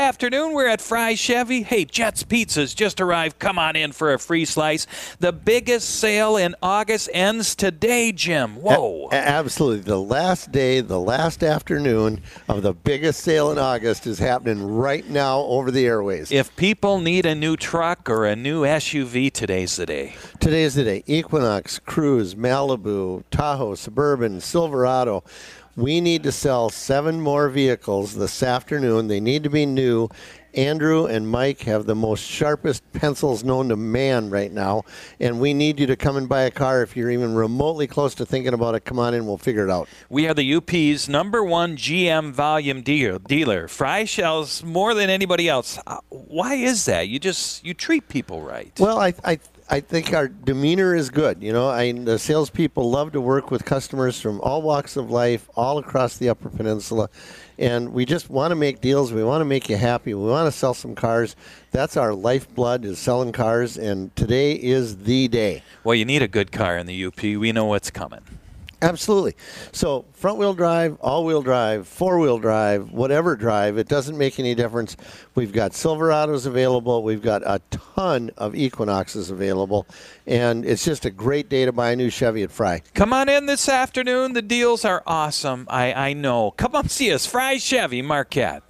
afternoon. We're at Fry Chevy. Hey, Jets Pizza's just arrived. Come on in for a free slice. The biggest sale in August ends today, Jim. Whoa. Absolutely. The last day, the last afternoon of the biggest sale in August is happening right now over the airways. If people need a new truck or a new SUV, today's the day. Today's the day. Equinox, Cruise, Malibu, Tahoe, Suburban, Silverado. We need to sell 7 more vehicles this afternoon. They need to be new. Andrew and Mike have the most sharpest pencils known to man right now, and we need you to come and buy a car. If you're even remotely close to thinking about it, come on in, we'll figure it out. We are the UP's #1 GM volume dealer. Fry sells more than anybody else. Why is that? You treat people right. Well, I think our demeanor is good. You know, the salespeople love to work with customers from all walks of life, all across the Upper Peninsula. And we just want to make deals. We want to make you happy. We want to sell some cars. That's our lifeblood, is selling cars. And today is the day. Well, you need a good car in the UP. We know what's coming. Absolutely. So front-wheel drive, all-wheel drive, four-wheel drive, whatever drive, it doesn't make any difference. We've got Silverados available. We've got a ton of Equinoxes available. And it's just a great day to buy a new Chevy at Fry. Come on in this afternoon. The deals are awesome. I know. Come on see us. Fry Chevy, Marquette.